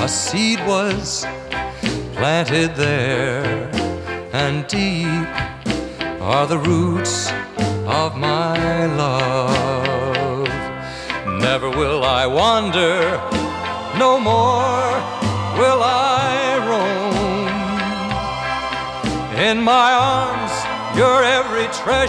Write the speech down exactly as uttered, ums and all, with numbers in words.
a seed was planted there, and deep are the roots of my love. Never will I wander, no more will I roam. In my arms, you're every treasure